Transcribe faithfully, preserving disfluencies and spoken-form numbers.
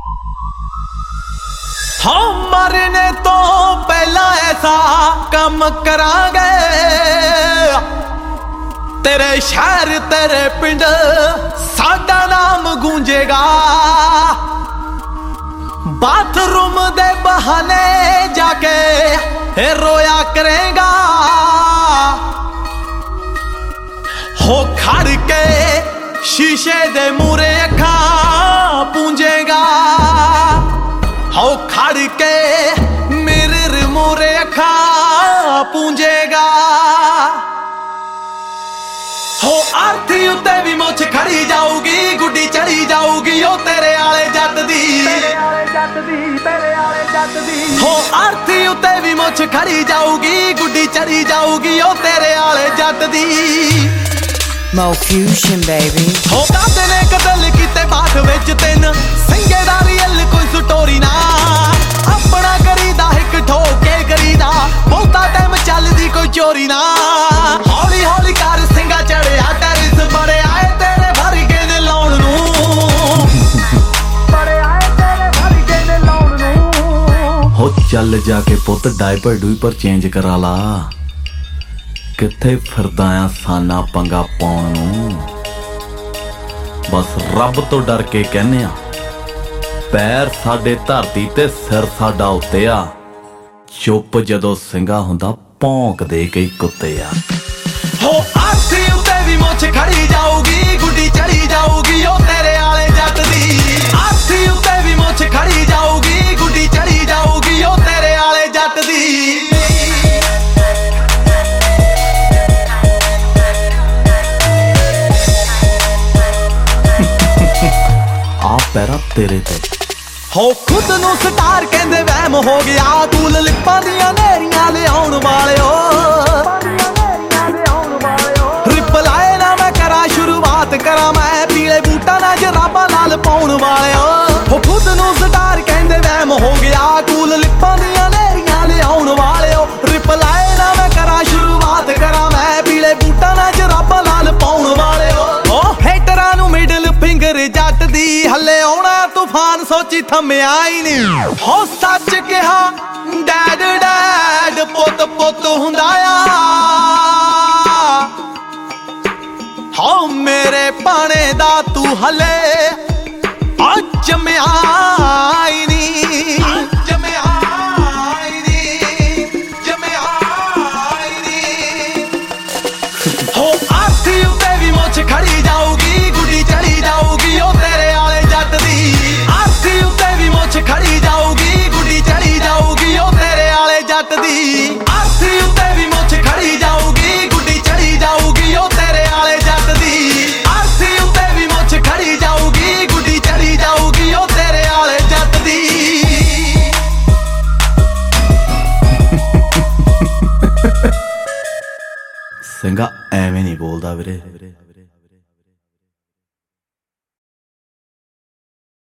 हाँ मरने तो पहला ऐसा काम करांगे, तेरे शहर तेरे पिंड साडा नाम गूंजेगा। बाथरूम दे बहाने जाके रोया करेगा, हो खड़ के शीशे दे मूरे अखां पूंजेगा, हो खड़ के मिरर मूरे अखां पूंजेगा। हो आरती उत्ते भी मुछ खड़ी जाऊगी, गुड्डी चढ़ी जाऊगी ओ तेरे आले जट दी, हो आरती उत्ते भी मुछ खड़ी जाऊगी, गुड्डी चढ़ी जाऊगी ओ तेरे आले जट दी। Mo Fusion baby। हो दादे ने कतल कीते बाठ विच तिन सिंगे दा रियल कोई स्टोरी ना, अपना करीदा हिक ठोके करीदा, बहुता टाइम चलदी कोई चोरी ना। हौली हौली कर सिंगा चढ़िया टैरिस बड़े आए तेरे भर के ने लाउण नूं, बड़े आए तेरे भर के ने लाउण नूं। हो चल जाके पुत डायपर डूपर चेंज करा ला, किथे फिरदा आ साना पंगा पाउण नूं। बस रब तो डर के कहने आ, पैर साडे धरती ते सिर साडा उत्ते आ, चुप जदों सिंगा हुंदा भौंकदे कई कुत्ते आ। हो आरती उत्ते भी मुछ खड़ी जाऊगी, गुड्डी चढ़ी जाऊगी ओ तेरे आले जट दी, आरती उत्ते भी मुछ खड़ी जाऊगी, गुड्डी चढ़ी जाऊगी ओ तेरे आले जट दी। पैरा तेरे ते हो खुद नू स्टार कहंदे वहम हो गया, तूल लिपां दियां नेरियां लिआउण वालिओ, रिप्लाई ना मैं करा शुरुआत करा मैं, पीले बूटा ना जराबां नाल पाउण वालिओ। हो खुद नू स्टार कहंदे वहम हो गया, तूल लिपां दियां नेरियां लिआउण वालिओ, रिप्लाई ना मैं करा शुरुआत करा मैं, पीले बूटा ना जराबां नाल पाउण वालिओ। ओ हेटरां नू मिडल फिंगर जट दी, हले आउणा तूफान सोची थम्मिया ही नहीं। हो सच कहा डैड डैड पुत पुत हुंदा आ, हो मेरे पाने दा तू हले जम्मिया ही नहीं, जम्मिया ही नहीं, जम्मिया ही नहीं। हो आरती उत्ते भी मुछ खड़ी जाऊगी, गुड्डी चढ़ी जाऊगी ओ तेरे आले जट दी, आरती उत्ते भी मुछ खड़ी जाऊगी, गुड्डी चढ़ी जाऊगी ओ तेरे आले जट दी, आरती उत्ते भी मुछ खड़ी जाऊगी, गुड्डी चढ़ी जाऊगी ओ तेरे आले जट दी, आरती उत्ते भी मुछ खड़ी जाऊगी, गुड्डी चढ़ी जाऊगी ओ तेरे आले जट दी। सिंगा एवें नहीं बोलदा वीरे।